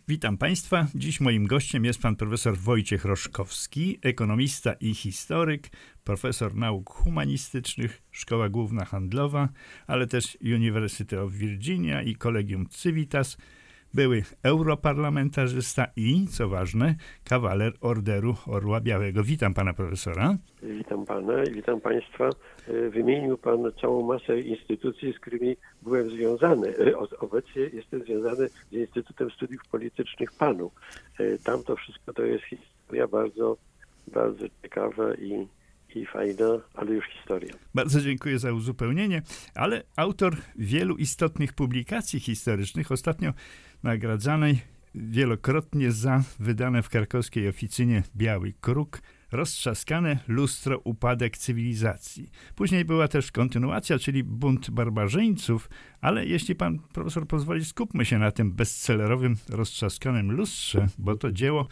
Witam Państwa. Dziś moim gościem jest pan profesor Wojciech Roszkowski, ekonomista i historyk, profesor nauk humanistycznych, Szkoła Główna Handlowa, ale też University of Virginia i Collegium Civitas, były europarlamentarzysta i, co ważne, kawaler Orderu Orła Białego. Witam pana profesora. Witam pana i witam państwa. Wymienił pan całą masę instytucji, z którymi byłem związany. Obecnie jestem związany z Instytutem Studiów Politycznych PAN-u. Tam to wszystko to jest historia bardzo, bardzo ciekawa i fajna, ale już historia. Bardzo dziękuję za uzupełnienie, ale autor wielu istotnych publikacji historycznych, ostatnio nagradzanej wielokrotnie za wydane w krakowskiej oficynie Biały Kruk Roztrzaskane lustro, upadek cywilizacji. Później była też kontynuacja, czyli Bunt barbarzyńców, ale jeśli pan profesor pozwoli, skupmy się na tym bestsellerowym Roztrzaskanym lustrze, bo to dzieło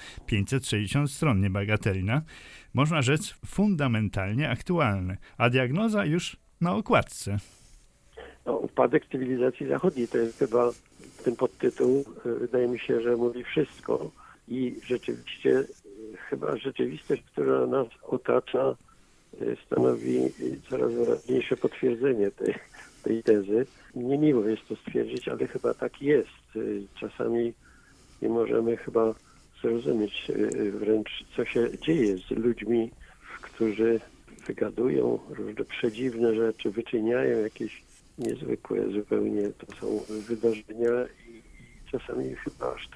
560 stron, niebagatelna, można rzec fundamentalnie aktualne, a diagnoza już na okładce. No, upadek cywilizacji zachodniej to jest chyba ten podtytuł, wydaje mi się, że mówi wszystko i rzeczywiście chyba rzeczywistość, która nas otacza, stanowi coraz wyraźniejsze potwierdzenie tej tezy. Niemiło jest to stwierdzić, ale chyba tak jest. Czasami nie możemy chyba zrozumieć wręcz, co się dzieje z ludźmi, którzy wygadują różne przedziwne rzeczy, wyczyniają jakieś niezwykłe zupełnie to są wydarzenia i czasami chyba aż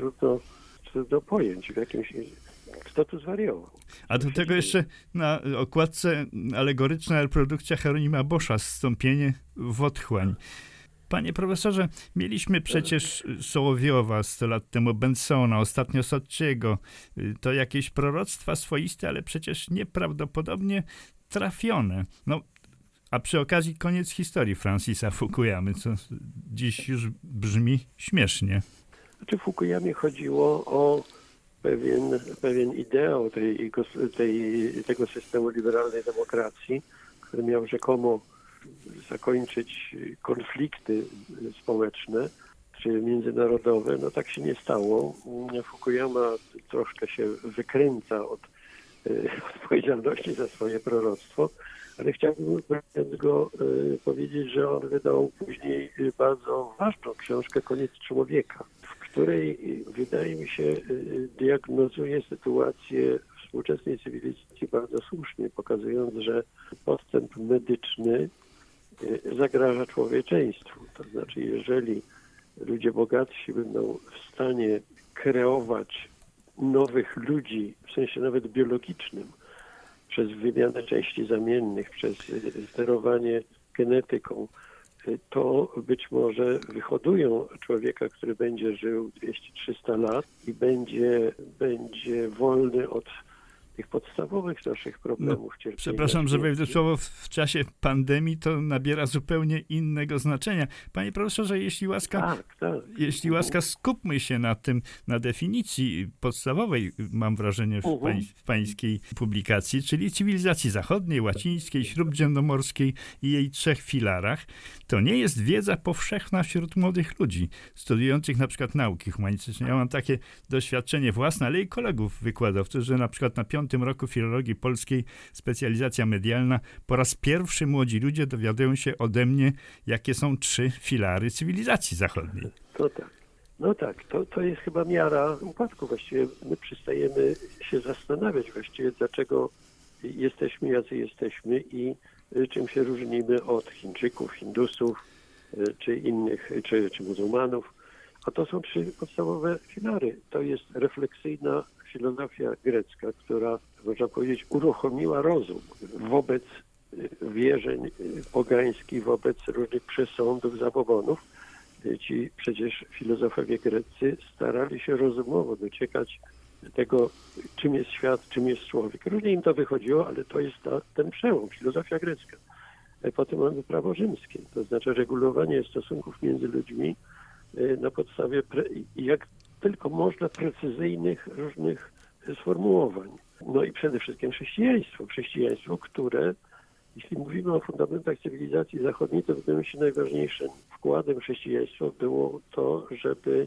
trudno pojąć w jakimś, kto tu zwariował. A do tego jeszcze na okładce alegoryczna reprodukcja Hieronima Boscha, zstąpienie w otchłań. Panie profesorze, mieliśmy przecież Sołowiowa 100 lat temu, Bensona, ostatnio Sottiego. To jakieś proroctwa swoiste, ale przecież nieprawdopodobnie trafione. No, a przy okazji koniec historii Francisa Fukuyamy, co dziś już brzmi śmiesznie. Znaczy Fukuyamie chodziło o pewien ideał tego systemu liberalnej demokracji, który miał rzekomo zakończyć konflikty społeczne czy międzynarodowe. No tak się nie stało. Fukuyama troszkę się wykręca od odpowiedzialności za swoje proroctwo, ale chciałbym go powiedzieć, że on wydał później bardzo ważną książkę Koniec człowieka, w której wydaje mi się diagnozuje sytuację współczesnej cywilizacji bardzo słusznie, pokazując, że postęp medyczny zagraża człowieczeństwu. To znaczy, jeżeli ludzie bogatsi będą w stanie kreować nowych ludzi, w sensie nawet biologicznym, przez wymianę części zamiennych, przez sterowanie genetyką, to być może wyhodują człowieka, który będzie żył 200-300 lat i będzie wolny od tych podstawowych naszych problemów. No, przepraszam, że wejdę słowo, w czasie pandemii to nabiera zupełnie innego znaczenia. Panie profesorze, jeśli łaska, skupmy się na tym, na definicji podstawowej, mam wrażenie, w pańskiej publikacji, czyli cywilizacji zachodniej, łacińskiej, śródziemnomorskiej i jej 3 filarach. To nie jest wiedza powszechna wśród młodych ludzi, studiujących na przykład nauki humanistyczne. Ja mam takie doświadczenie własne, ale i kolegów wykładowców, że na przykład na 5. roku filologii polskiej, specjalizacja medialna, po raz pierwszy młodzi ludzie dowiadują się ode mnie, jakie są 3 filary cywilizacji zachodniej. No tak, to jest chyba miara upadku. Właściwie my przestajemy się zastanawiać właściwie, dlaczego jesteśmy, jacy jesteśmy i czym się różnimy od Chińczyków, Hindusów, czy innych, czy muzułmanów. A to są 3 podstawowe filary. To jest refleksyjna filozofia grecka, która, można powiedzieć, uruchomiła rozum wobec wierzeń pogańskich, wobec różnych przesądów, zabobonów. Ci przecież filozofowie greccy starali się rozumowo dociekać tego, czym jest świat, czym jest człowiek. Różnie im to wychodziło, ale to jest ten przełom, filozofia grecka. Potem mamy prawo rzymskie, to znaczy regulowanie stosunków między ludźmi na podstawie jak tylko można precyzyjnych różnych sformułowań. No i przede wszystkim chrześcijaństwo, które, jeśli mówimy o fundamentach cywilizacji zachodniej, to wydaje mi się najważniejszym wkładem chrześcijaństwa było to, żeby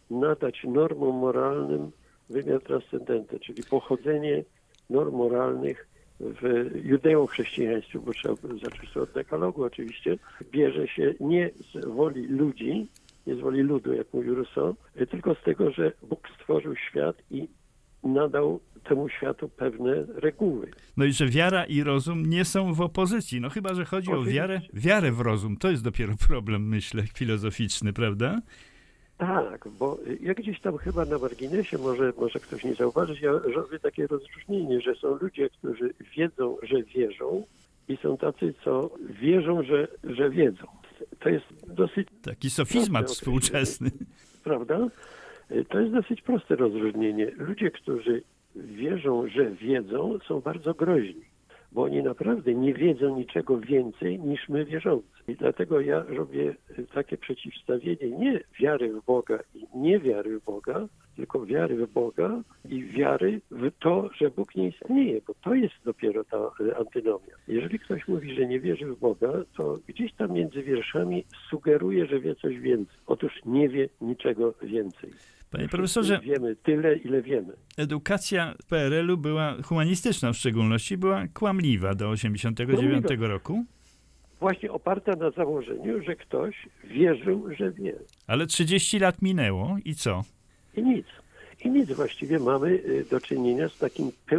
nadać normom moralnym wymiar transcendentny, czyli pochodzenie norm moralnych w judeo-chrześcijaństwie, bo trzeba zacząć od dekalogu oczywiście, bierze się nie z woli ludzi, nie z woli ludu, jak mówił Rousseau, tylko z tego, że Bóg stworzył świat i nadał temu światu pewne reguły. No i że wiara i rozum nie są w opozycji. No chyba, że chodzi o wiarę w rozum. To jest dopiero problem, myślę, filozoficzny, prawda? Tak, bo ja gdzieś tam chyba na marginesie, może ktoś nie zauważyć, ja robię takie rozróżnienie, że są ludzie, którzy wiedzą, że wierzą i są tacy, co wierzą, że wiedzą. To jest dosyć... Taki sofizmat współczesny. Prawda? To jest dosyć proste rozróżnienie. Ludzie, którzy wierzą, że wiedzą, są bardzo groźni, bo oni naprawdę nie wiedzą niczego więcej niż my wierzący. I dlatego ja robię takie przeciwstawienie nie wiary w Boga i niewiary w Boga, tylko wiary w Boga i wiary w to, że Bóg nie istnieje, bo to jest dopiero ta antynomia. Jeżeli ktoś mówi, że nie wierzy w Boga, to gdzieś tam między wierszami sugeruje, że wie coś więcej. Otóż nie wie niczego więcej. Panie profesorze, wiemy tyle, ile wiemy. Edukacja w PRL-u była humanistyczna w szczególności, była kłamliwa do 1989 roku. Właśnie oparta na założeniu, że ktoś wierzył, że wie. Ale 30 lat minęło i co? I nic. I nic właściwie. Mamy do czynienia z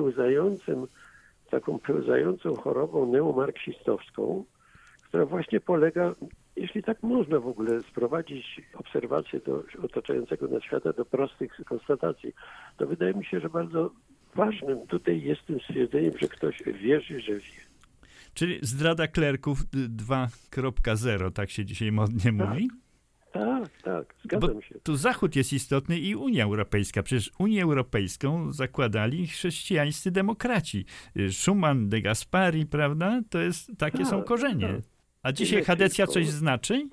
taką pełzającą chorobą neomarksistowską, która właśnie polega, jeśli tak można w ogóle sprowadzić obserwacje do otaczającego nas świata do prostych konstatacji, to wydaje mi się, że bardzo ważnym tutaj jest tym stwierdzeniem, że ktoś wierzy, że wie. Czyli zdrada klerków 2.0, tak się dzisiaj modnie mówi? Tak, zgadzam się. Tu Zachód jest istotny i Unia Europejska. Przecież Unię Europejską zakładali chrześcijańscy demokraci. Schuman, de Gasperi, prawda? Takie są korzenie. Tak. A dzisiaj chadecja coś znaczy?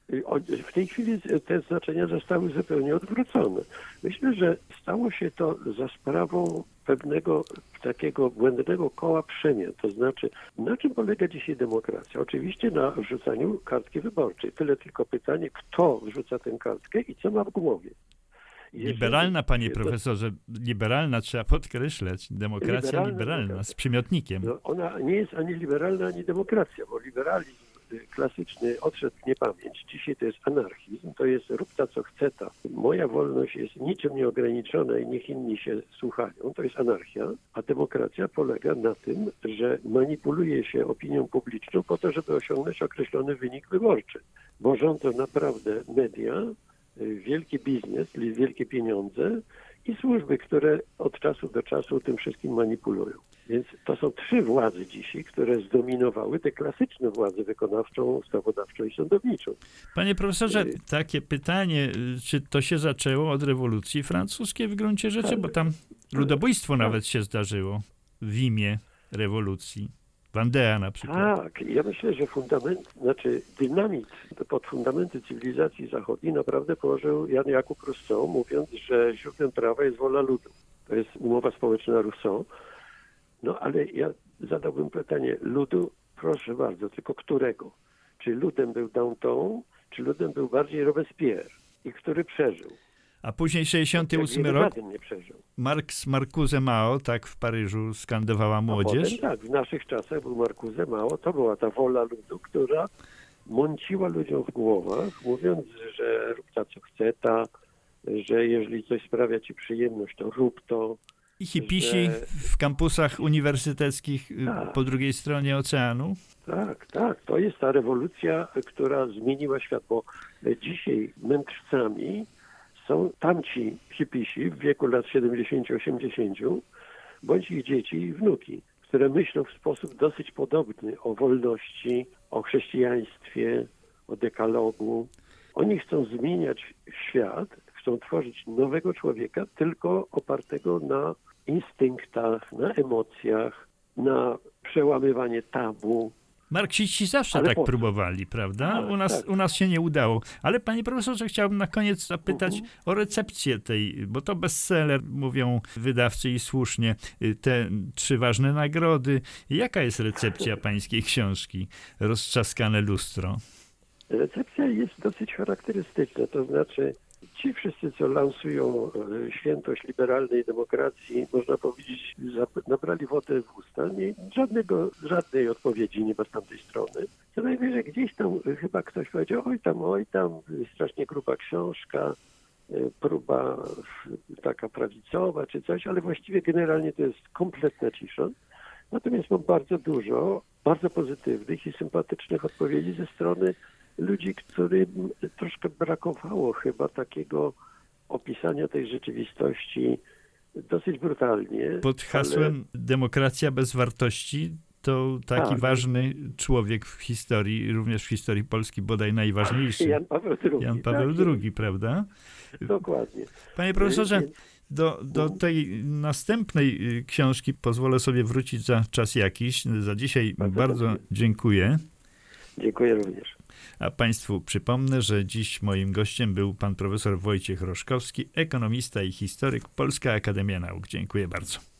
W tej chwili te znaczenia zostały zupełnie odwrócone. Myślę, że stało się to za sprawą pewnego takiego błędnego koła przemian. To znaczy, na czym polega dzisiaj demokracja? Oczywiście na wrzucaniu kartki wyborczej. Tyle tylko pytanie, kto wrzuca tę kartkę i co ma w głowie. Liberalna, panie profesorze, liberalna trzeba podkreślać. Demokracja liberalna, z przymiotnikiem. No, ona nie jest ani liberalna, ani demokracja, bo liberalizm klasyczny odszedł w niepamięć. Dzisiaj to jest anarchizm, to jest rób ta, co chce ta. Moja wolność jest niczym nieograniczona i niech inni się słuchają. To jest anarchia, a demokracja polega na tym, że manipuluje się opinią publiczną po to, żeby osiągnąć określony wynik wyborczy. Bo rządzą naprawdę media, wielki biznes, czyli wielkie pieniądze i służby, które od czasu do czasu tym wszystkim manipulują. Więc to są trzy władze dzisiaj, które zdominowały te klasyczne władze wykonawczą, ustawodawczą i sądowniczą. Panie profesorze, takie pytanie, czy to się zaczęło od rewolucji francuskiej w gruncie rzeczy, bo tam ludobójstwo nawet się zdarzyło w imię rewolucji. Vendée na przykład. Tak, ja myślę, że dynamit pod fundamenty cywilizacji zachodniej naprawdę położył Jan Jakub Rousseau, mówiąc, że źródłem prawa jest wola ludu. To jest umowa społeczna Rousseau. No ale ja zadałbym pytanie ludu, proszę bardzo, tylko którego? Czy ludem był Danton, czy ludem był bardziej Robespierre i który przeżył? A później 68 rok żaden nie przeżył. Marcuse Mao, tak w Paryżu skandowała młodzież. Potem, tak, w naszych czasach był Marcuse Mao, to była ta wola ludu, która mąciła ludziom w głowach, mówiąc, że rób ta, co chce ta, że jeżeli coś sprawia ci przyjemność, to rób to. I hipisi w kampusach uniwersyteckich po drugiej stronie oceanu. Tak. To jest ta rewolucja, która zmieniła świat, bo dzisiaj mędrcami są tamci hipisi w wieku lat 70-80, bądź ich dzieci i wnuki, które myślą w sposób dosyć podobny o wolności, o chrześcijaństwie, o dekalogu. Oni chcą zmieniać świat, chcą tworzyć nowego człowieka, tylko opartego na instynktach, na emocjach, na przełamywanie tabu. Marksiści zawsze tak próbowali, prawda? U nas się nie udało. Ale panie profesorze, chciałbym na koniec zapytać o recepcję tej, bo to bestseller, mówią wydawcy i słusznie, te 3 ważne nagrody. Jaka jest recepcja pańskiej książki Roztrzaskane lustro? Recepcja jest dosyć charakterystyczna, to znaczy ci wszyscy, co lansują świętość liberalnej demokracji, można powiedzieć, nabrali wodę w usta. Żadnej odpowiedzi nie ma z tamtej strony. Co najwyżej gdzieś tam chyba ktoś powiedział, oj tam, strasznie gruba książka, próba taka prawicowa czy coś, ale właściwie generalnie to jest kompletna cisza. Natomiast mam bardzo dużo, bardzo pozytywnych i sympatycznych odpowiedzi ze strony ludzi, którym troszkę brakowało chyba takiego opisania tej rzeczywistości dosyć brutalnie. Pod hasłem demokracja bez wartości to taki ważny człowiek w historii, również w historii Polski bodaj najważniejszy. Jan Paweł II. Jan Paweł II, prawda? Dokładnie. Panie profesorze, do tej następnej książki pozwolę sobie wrócić za czas jakiś. Za dzisiaj bardzo dziękuję. Dziękuję również. A Państwu przypomnę, że dziś moim gościem był pan profesor Wojciech Roszkowski, ekonomista i historyk, Polska Akademia Nauk. Dziękuję bardzo.